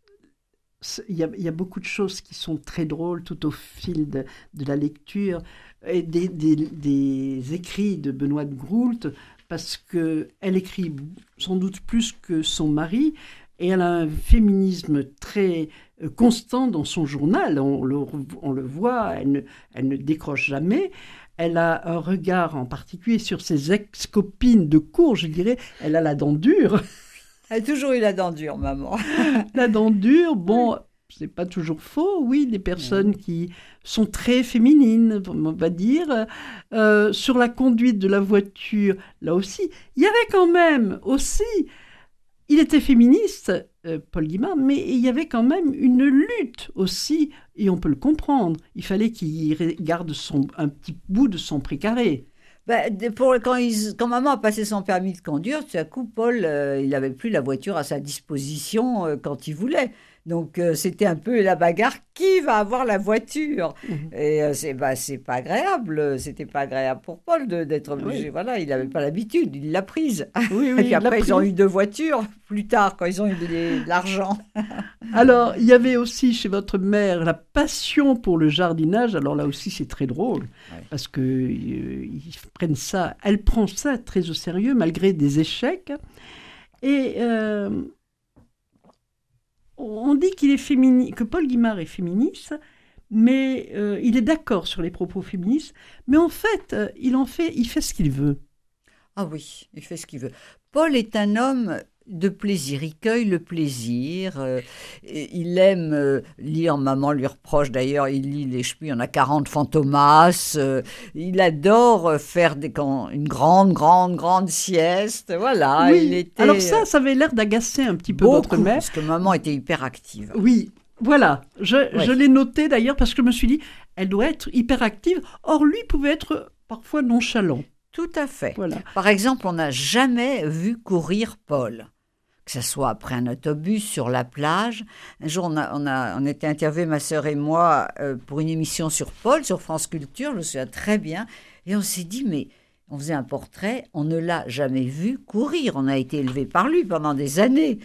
c'est- il y a, il y a beaucoup de choses qui sont très drôles tout au fil de, de la lecture et des, des- des écrits de Benoît de Groult, parce qu'elle écrit sans doute plus que son mari, et elle a un féminisme très euh, constant dans son journal. On le, on le voit, elle ne, elle ne décroche jamais. Elle a un regard en particulier sur ses ex-copines de cour, je dirais. Elle a la dent dure. Elle a toujours eu la dent dure, maman. La dent dure, bon, c'est pas toujours faux, oui, des personnes qui sont très féminines, on va dire. Euh, sur la conduite de la voiture, là aussi, il y avait quand même aussi, il était féministe, euh, Paul Guimard, mais il y avait quand même une lutte aussi, et on peut le comprendre. Il fallait qu'il garde son, un petit bout de son précaré. Ben, de- pour, quand, ils- quand maman a passé son permis de conduire, tout à coup, Paul, euh, il n'avait plus la voiture à sa disposition euh, quand il voulait. Donc, euh, c'était un peu la bagarre. Qui va avoir la voiture? Mhm. Et euh, c'est bah, c'est pas agréable. C'était pas agréable pour Paul de- d'être obligé. Oui. Voilà, il n'avait pas l'habitude. Il l'a prise. Oui, Et oui, puis il l'a après, ils ont prise. eu deux voitures plus tard, quand ils ont eu de, de l'argent. Alors, il y avait aussi chez votre mère la passion pour le jardinage. Alors là aussi, c'est très drôle, Ouais. parce que euh, ils prennent ça, elle prend ça très au sérieux, malgré des échecs. Et euh, on dit qu'il est fémini- que Paul Guimard est féministe, mais euh, il est d'accord sur les propos féministes. Mais en fait, euh, il en fait, il fait ce qu'il veut. Ah oui, il fait ce qu'il veut. Paul est un homme de plaisir, il cueille le plaisir, euh, et il aime euh, lire, maman lui reproche d'ailleurs, il lit les, je sais plus, il y en a quarante Fantomas, euh, il adore euh, faire des, quand, une grande, grande, grande sieste, voilà. Oui. Il était, Alors ça, ça avait l'air d'agacer un petit peu beaucoup, votre mère. parce que maman était hyper active. Oui, voilà. Je, Oui. je l'ai noté d'ailleurs parce que je me suis dit, elle doit être hyperactive. Or, lui pouvait être parfois nonchalant. Tout à fait. Voilà. Par exemple, on n'a jamais vu courir Paul, que ce soit après un autobus, sur la plage. Un jour, on a, on a, on était interviewés, ma sœur et moi, euh, pour une émission sur Paul, sur France Culture, je me souviens très bien, et on s'est dit, mais on faisait un portrait, on ne l'a jamais vu courir, on a été élevés par lui pendant des années.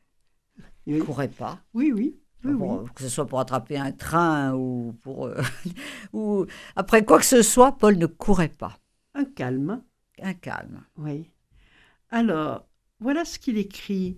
Il ne Oui, courait pas. oui, oui. oui, Pour- oui. que ce soit pour attraper un train ou pour... euh, ou après quoi que ce soit, Paul ne courait pas. Un calme. Un calme. Oui. Alors, voilà ce qu'il écrit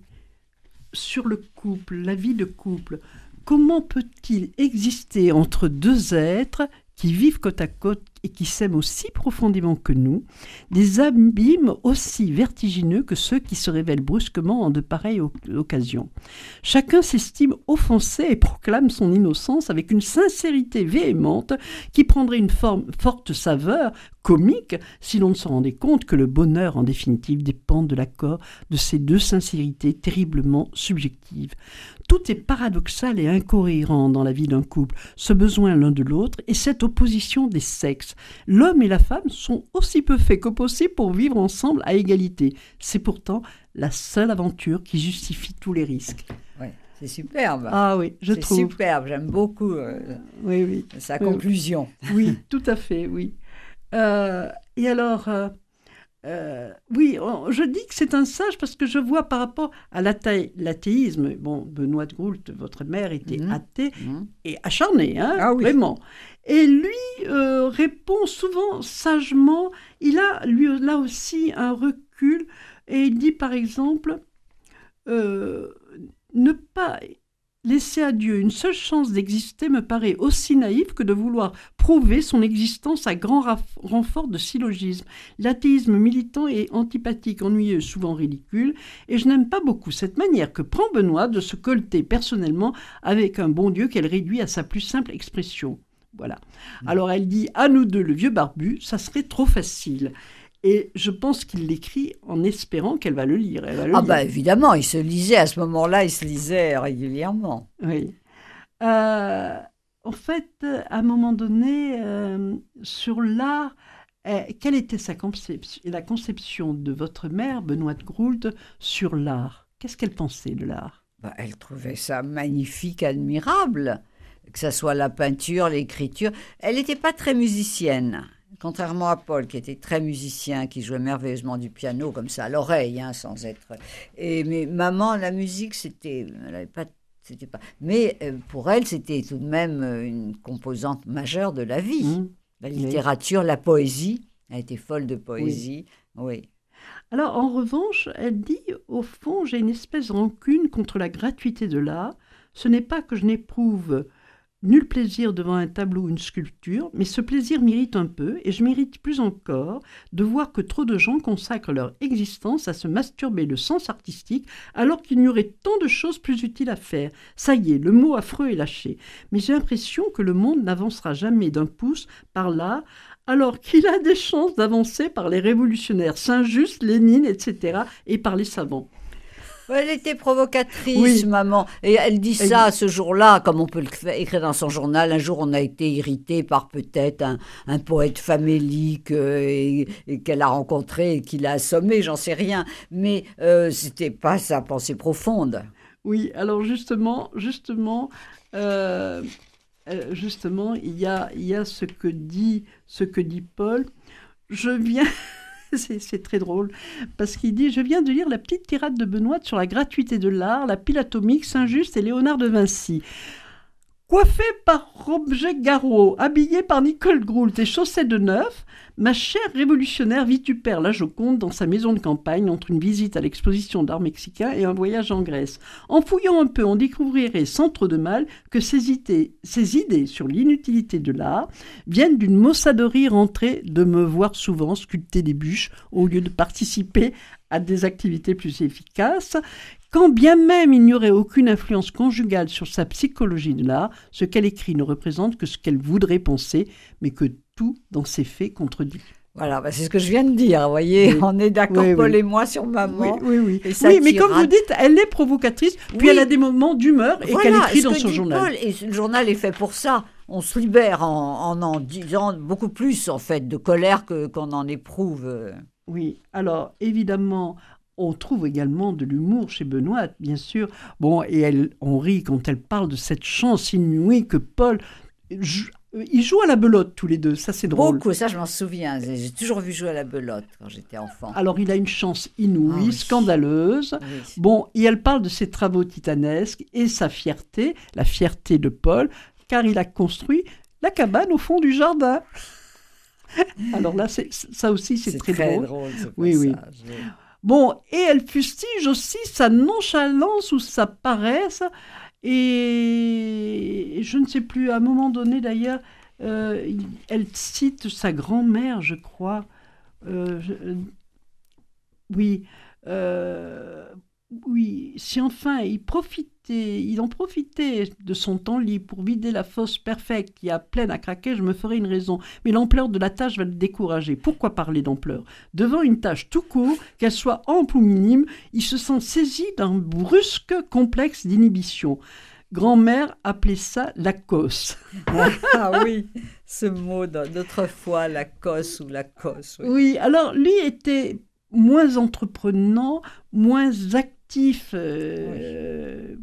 sur le couple, la vie de couple. Comment peut-il exister entre deux êtres qui vivent côte à côte et qui s'aiment aussi profondément que nous, des abîmes aussi vertigineux que ceux qui se révèlent brusquement en de pareilles o- occasions. Chacun s'estime offensé et proclame son innocence avec une sincérité véhémente qui prendrait une forme, forte saveur comique si l'on ne se rendait compte que le bonheur en définitive dépend de l'accord de ces deux sincérités terriblement subjectives. Tout est paradoxal et incohérent dans la vie d'un couple, ce besoin l'un de l'autre et cette opposition des sexes. L'homme et la femme sont aussi peu faits que possible pour vivre ensemble à égalité. C'est pourtant la seule aventure qui justifie tous les risques. Oui, C'est superbe. Ah oui, je c'est trouve. superbe, j'aime beaucoup euh, Oui, oui. sa Oui, conclusion. Oui, tout à fait, oui. Euh, et alors, euh, euh, oui, on- je dis que c'est un sage parce que je vois par rapport à l'athé- l'athéisme, bon, Benoît de Groult, votre mère était Mhm. athée Mhm. et acharnée, hein, Ah oui. vraiment. Et lui euh, répond souvent sagement, il a lui là aussi un recul et il dit par exemple, euh, ne pas laisser à Dieu une seule chance d'exister me paraît aussi naïf que de vouloir prouver son existence à grand raf- renfort de syllogisme. L'athéisme militant est antipathique, ennuyeux, souvent ridicule, et je n'aime pas beaucoup cette manière que prend Benoît de se colter personnellement avec un bon Dieu qu'elle réduit à sa plus simple expression. Voilà. Alors elle dit, à nous deux, le vieux barbu, ça serait trop facile. Et je pense qu'il l'écrit en espérant qu'elle va le lire. Elle va le Ah lire. bah évidemment, il se lisait, à ce moment-là, il se lisait régulièrement. Oui. Euh, en fait, à un moment donné, euh, sur l'art, euh, quelle était sa conception, la conception de votre mère, Benoît de Groult, sur l'art? Qu'est-ce qu'elle pensait de l'art? Bah, elle trouvait ça magnifique, admirable, que ce soit la peinture, l'écriture. Elle n'était pas très musicienne. Contrairement à Paul, qui était très musicien, qui jouait merveilleusement du piano, comme ça, à l'oreille, hein, sans être... Et, mais maman, la musique, c'était... Elle avait pas, c'était pas... Mais euh, pour elle, c'était tout de même euh, une composante majeure de la vie. Mmh. La littérature, la poésie. Elle était folle de poésie, oui. oui. Alors, en revanche, elle dit, au fond, j'ai une espèce de rancune contre la gratuité de l'art. Ce n'est pas que je n'éprouve nul plaisir devant un tableau ou une sculpture, mais ce plaisir m'irrite un peu, et je m'irrite plus encore de voir que trop de gens consacrent leur existence à se masturber le sens artistique, alors qu'il y aurait tant de choses plus utiles à faire. Ça y est, le mot affreux est lâché. Mais j'ai l'impression que le monde n'avancera jamais d'un pouce par là, alors qu'il a des chances d'avancer par les révolutionnaires Saint-Just, Lénine, et cetera, et par les savants. Elle était provocatrice, Oui. maman. Et elle dit Elle ça dit- ce jour-là, comme on peut le fa- écrire dans son journal. Un jour, on a été irrité par peut-être un, un poète famélique euh, et, et qu'elle a rencontré et qui l'a assommé, j'en sais rien. Mais euh, c'était pas sa pensée profonde. Oui, alors justement, justement, euh, euh, justement, il y a, il y a ce que dit, ce que dit Paul. Je viens, c'est, c'est très drôle, parce qu'il dit, je viens de lire la petite tirade de Benoît sur la gratuité de l'art, la pile atomique, Saint-Just et Léonard de Vinci. Coiffé par Roger Garreau, habillé par Nicole Groult et chaussée de neuf, ma chère révolutionnaire vitupère la Joconde dans sa maison de campagne entre une visite à l'exposition d'art mexicain et un voyage en Grèce. En fouillant un peu, on découvrirait sans trop de mal que ces idées, ces idées sur l'inutilité de l'art viennent d'une maussaderie rentrée de me voir souvent sculpter des bûches au lieu de participer à des activités plus efficaces. Quand bien même il n'y aurait aucune influence conjugale sur sa psychologie de l'art, ce qu'elle écrit ne représente que ce qu'elle voudrait penser, mais que tout dans ses faits contredit. Voilà, bah c'est ce que je viens de dire, vous voyez. Oui. On est d'accord, Oui, Paul oui. et moi, sur maman. Oui, oui, oui. Et sa Oui, mais comme tirade. vous dites, elle est provocatrice, puis Oui. elle a des moments d'humeur et Voilà, qu'elle écrit ce dans que son dit journal. Paul, et le journal est fait pour ça. On se libère en en, en disant beaucoup plus, en fait, de colère que, qu'on en éprouve. Oui, alors évidemment, on trouve également de l'humour chez Benoît, bien sûr. Bon, et elle, on rit quand elle parle de cette chance inouïe que Paul... jou- Ils jouent à la belote tous les deux, ça c'est drôle. Beaucoup, ça je m'en souviens. J'ai j'ai toujours vu jouer à la belote quand j'étais enfant. Alors il a une chance inouïe, Ah oui. scandaleuse. Oui. Bon, et elle parle de ses travaux titanesques et sa fierté, la fierté de Paul, car il a construit la cabane au fond du jardin. Alors là, c'est, ça aussi, c'est, C'est très, très drôle. drôle, ce Oui, oui. passage, oui. Bon, et elle fustige aussi sa nonchalance ou sa paresse. Et je ne sais plus, à un moment donné d'ailleurs, euh, elle cite sa grand-mère, je crois. Euh, je- euh, oui, euh, oui, si enfin il profitait, il en profitait de son temps libre pour vider la fosse perfecte qui a pleine à craquer, je me ferais une raison. Mais l'ampleur de la tâche va le décourager. Pourquoi parler d'ampleur? Devant une tâche tout court, qu'elle soit ample ou minime, il se sent saisi d'un brusque complexe d'inhibition. Grand-mère appelait ça la cosse. Ah oui, ce mot de- d'autrefois, la cosse ou la cosse. Oui. Oui, alors lui était moins entreprenant, moins actif, euh,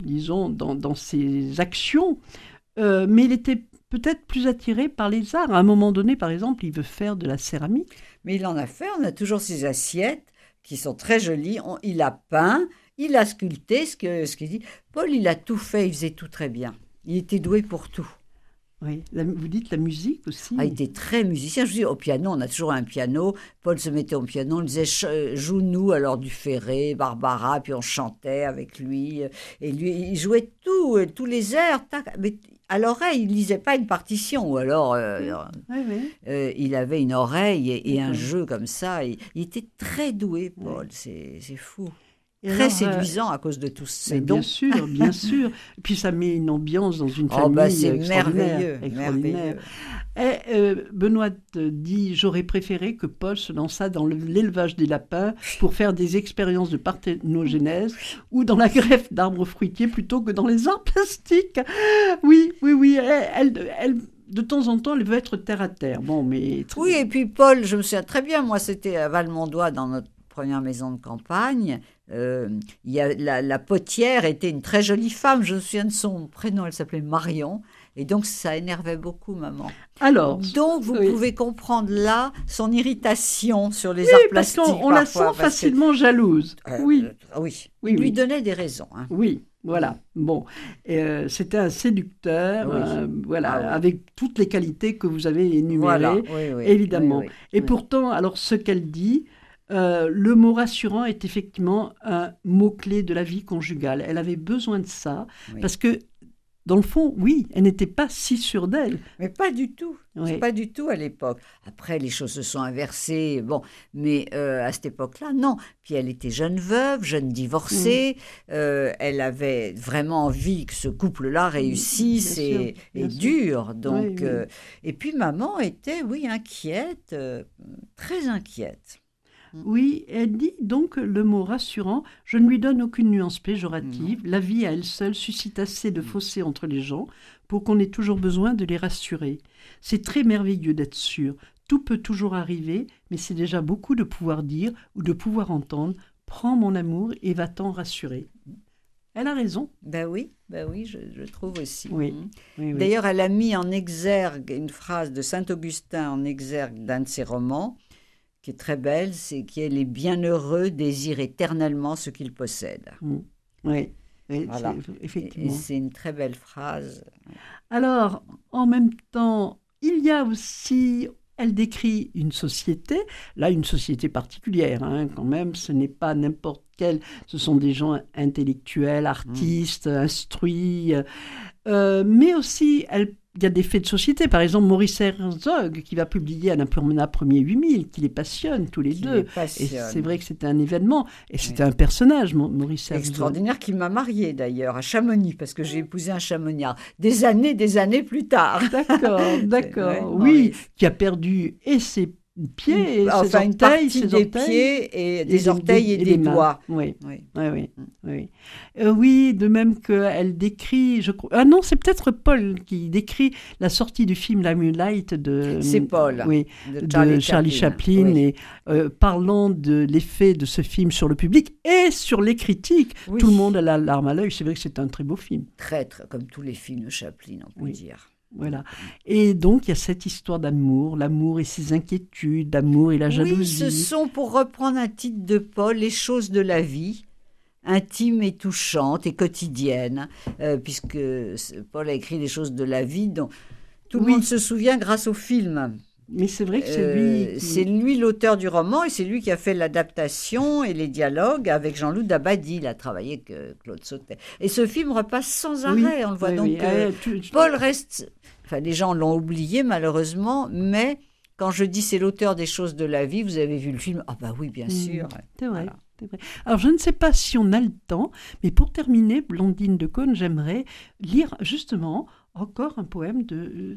disons, dans, dans ses actions, euh, mais il était peut-être plus attiré par les arts. À un moment donné, par exemple, il veut faire de la céramique. Mais il en a fait, on a toujours ces assiettes qui sont très jolies. On, il a peint, il a sculpté, ce que ce qu'il dit. Paul, il a tout fait, il faisait tout très bien. Il était doué pour tout. Oui, la, vous dites la musique aussi. Ah, il était très musicien. Je dis, au piano, on a toujours un piano. Paul se mettait au piano, on disait, joue-nous alors du Ferré, Barbara, puis on chantait avec lui. Et lui, il jouait tout, tous les airs. Tac, mais à l'oreille, il ne lisait pas une partition, ou alors euh, oui, oui. Euh, il avait une oreille et, et un Oui. jeu comme ça. Il, il était très doué, Paul, oui. c'est, c'est fou. Et très alors, séduisant euh, à cause de tous ces bien dons. sûr, bien sûr. Et puis ça met une ambiance dans une famille oh, bah, c'est extraordinaire. merveilleux, extraordinaire. merveilleux. Et, euh, Benoît dit « J'aurais préféré que Paul se lançât dans le, l'élevage des lapins pour faire des expériences de parthénogenèse ou dans la greffe d'arbres fruitiers plutôt que dans les arts plastiques. » Oui, oui, oui. Elle, elle, elle, de temps en temps, elle veut être terre à terre. Bon, mais... Oui, et puis Paul, je me souviens très bien, moi c'était à Valmondois dans notre première maison de campagne. Euh, il y a, la, la potière était une très jolie femme, je me souviens de son prénom, elle s'appelait Marion, et donc ça énervait beaucoup maman. Alors, donc vous oui. pouvez comprendre là son irritation sur les oui, arts parce plastiques. qu'on on la sent facilement que, jalouse. Euh, oui. Euh, oui, oui, il lui oui. donnait des raisons. Hein. Oui. Voilà, bon, euh, c'était un séducteur, oui. euh, voilà, ah, oui. avec toutes les qualités que vous avez énumérées, voilà. oui, oui. évidemment. Oui, oui. Et oui. pourtant, alors ce qu'elle dit, euh, le mot rassurant est effectivement un mot-clé de la vie conjugale. Elle avait besoin de ça, oui. parce que, dans le fond, oui, elle n'était pas si sûre d'elle. Mais pas du tout, oui. pas du tout à l'époque. Après, les choses se sont inversées, bon, mais euh, à cette époque-là, non. Puis elle était jeune veuve, jeune divorcée, mmh. euh, elle avait vraiment envie que ce couple-là réussisse bien et, sûr, et dure. Donc, oui, oui. Euh, et puis maman était, oui, inquiète, euh, très inquiète. Oui, elle dit donc le mot rassurant, je ne lui donne aucune nuance péjorative, mmh. la vie à elle seule suscite assez de fossés entre les gens pour qu'on ait toujours besoin de les rassurer. C'est très merveilleux d'être sûr, tout peut toujours arriver, mais c'est déjà beaucoup de pouvoir dire ou de pouvoir entendre, prends mon amour et va-t'en rassurer. Elle a raison. Ben oui, ben oui, je, je trouve aussi. Oui, mmh. oui, oui. D'ailleurs, elle a mis en exergue une phrase de Saint-Augustin en exergue d'un de ses romans, qui est très belle, c'est qu'il les bienheureux désirent éternellement ce qu'ils possèdent. Mmh. Oui, oui voilà. c'est, effectivement. Et, et c'est une très belle phrase. Alors, en même temps, il y a aussi... Elle décrit une société, là une société particulière, hein, quand même, ce n'est pas n'importe quelle, ce sont des gens intellectuels, artistes, mmh. instruits, euh, mais aussi elle il y a des faits de société. Par exemple, Maurice Herzog, qui va publier Annapurna Premier huit mille, qui les passionne tous les qui deux. Les passionne. Et c'est vrai que c'était un événement. Et c'était oui. un personnage, Maurice Herzog. Extraordinaire, qui m'a mariée d'ailleurs, à Chamonix, parce que j'ai épousé un Chamonniard. Des années, des années plus tard. D'accord, d'accord. Ouais, oui, qui a perdu et ses pieds, et enfin, ses une orteils, partie ses des orteils, pieds et, et des, des des, orteils et, et des, des doigts. Oui, oui, oui, oui. oui. Euh, oui, de même qu'elle décrit, je crois, ah non, c'est peut-être Paul qui décrit la sortie du film La Moonlight de, c'est Paul, oui, de Charlie, de Charlie Chaplin, Chaplin oui. et euh, parlant de l'effet de ce film sur le public et sur les critiques, oui. tout le monde a la larme à l'œil. C'est vrai que c'est un très beau film. Très, très, comme tous les films de Chaplin, on peut oui. dire. Voilà. Et donc, il y a cette histoire d'amour, l'amour et ses inquiétudes, l'amour et la jalousie. Oui, ce sont, pour reprendre un titre de Paul, les choses de la vie, intimes et touchantes et quotidiennes, euh, puisque Paul a écrit des choses de la vie dont tout le oui. monde se souvient grâce au film. Mais c'est vrai que c'est euh, lui qui... C'est lui l'auteur du roman et c'est lui qui a fait l'adaptation et les dialogues avec Jean-Loup Dabadi. Il a travaillé avec Claude Sautet. Et ce film repasse sans arrêt. Oui, on le voit oui, donc. Oui. Euh, ah, tu, tu... Paul reste... Enfin, les gens l'ont oublié malheureusement, mais quand je dis c'est l'auteur des choses de la vie, vous avez vu le film? Ah bah oui, bien mmh, sûr. C'est vrai. Voilà. C'est vrai. Alors, je ne sais pas si on a le temps, mais pour terminer, Blandine de Caunes, j'aimerais lire justement encore un poème de,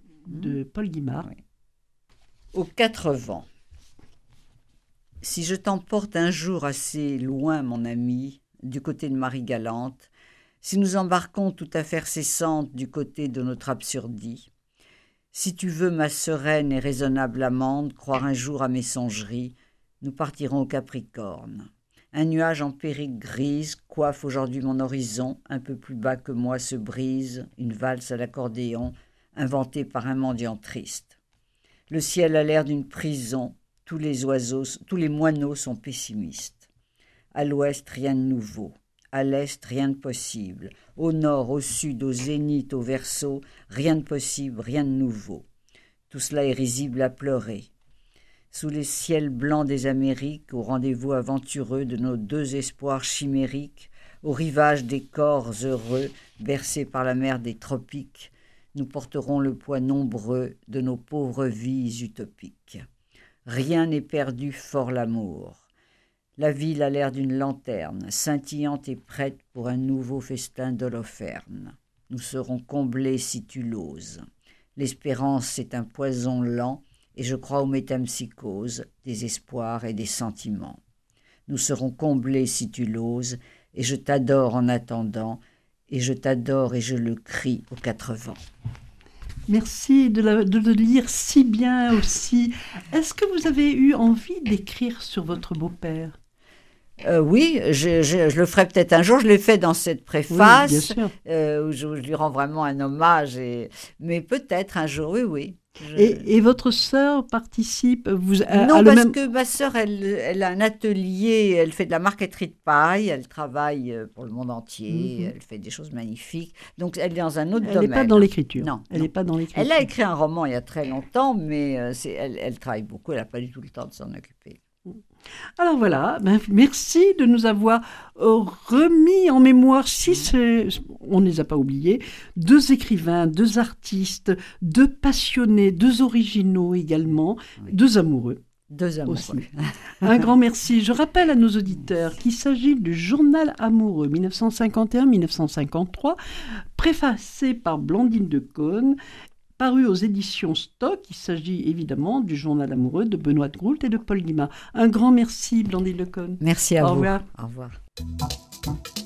de mmh. Paul Guimard. Oui. Aux quatre vents. Si je t'emporte un jour assez loin, mon ami, du côté de Marie-Galante, si nous embarquons toute affaire cessante du côté de notre absurdie, si tu veux, ma sereine et raisonnable amante, croire un jour à mes songeries, nous partirons au Capricorne. Un nuage empirique grise coiffe aujourd'hui mon horizon. Un peu plus bas que moi se brise une valse à l'accordéon, inventée par un mendiant triste. Le ciel a l'air d'une prison. Tous les oiseaux, tous les moineaux sont pessimistes. À l'ouest, rien de nouveau. À l'est, rien de possible. Au nord, au sud, au zénith, au verso, rien de possible, rien de nouveau. Tout cela est risible à pleurer. Sous les ciels blancs des Amériques, au rendez-vous aventureux de nos deux espoirs chimériques, au rivage des corps heureux, bercés par la mer des tropiques, nous porterons le poids nombreux de nos pauvres vies utopiques. Rien n'est perdu, fort l'amour. La ville a l'air d'une lanterne, scintillante et prête pour un nouveau festin d'Holoferne. Nous serons comblés si tu l'oses. L'espérance, c'est un poison lent, et je crois aux métempsychoses, des espoirs et des sentiments. Nous serons comblés si tu l'oses, et je t'adore en attendant, et je t'adore et je le crie aux quatre vents. Merci de, la, de le lire si bien aussi. Est-ce que vous avez eu envie d'écrire sur votre beau-père ? Euh, oui, je, je, je le ferai peut-être un jour. Je l'ai fait dans cette préface, oui, bien sûr. Euh, où je, je lui rends vraiment un hommage. Et... Mais peut-être un jour, oui, oui. Je... Et, et votre sœur participe vous, à, Non, à parce le même... que ma sœur, elle, elle a un atelier, elle fait de la marqueterie de paille, elle travaille pour le monde entier, mm-hmm. elle fait des choses magnifiques. Donc, elle est dans un autre elle domaine. Elle n'est pas dans l'écriture. Non. Elle n'est pas dans l'écriture. Elle a écrit un roman il y a très longtemps, mais euh, c'est, elle, elle travaille beaucoup, elle n'a pas du tout le temps de s'en occuper. Alors voilà, ben merci de nous avoir euh, remis en mémoire, si c'est, on ne les a pas oubliés, deux écrivains, deux artistes, deux passionnés, deux originaux également, oui. deux amoureux. Deux amoureux. Aussi. Un grand merci. Je rappelle à nos auditeurs qu'il s'agit du Journal amoureux dix-neuf cent cinquante et un à dix-neuf cent cinquante-trois, préfacé par Blandine de Caunes, paru aux éditions Stock. Il s'agit évidemment du Journal amoureux de Benoît de Groult et de Paul Guimard. Un grand merci, Blandine de Caunes. Merci à Au vous. Revoir. Au revoir.